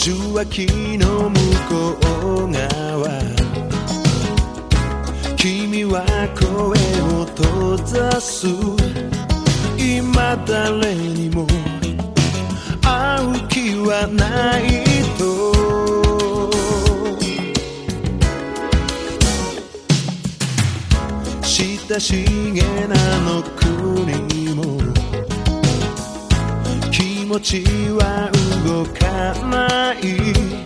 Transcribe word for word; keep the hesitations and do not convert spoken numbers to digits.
受話器の向こう側、君は声を閉ざす。今誰にも会う気はないと。親しげなの国も気持ちは動かない。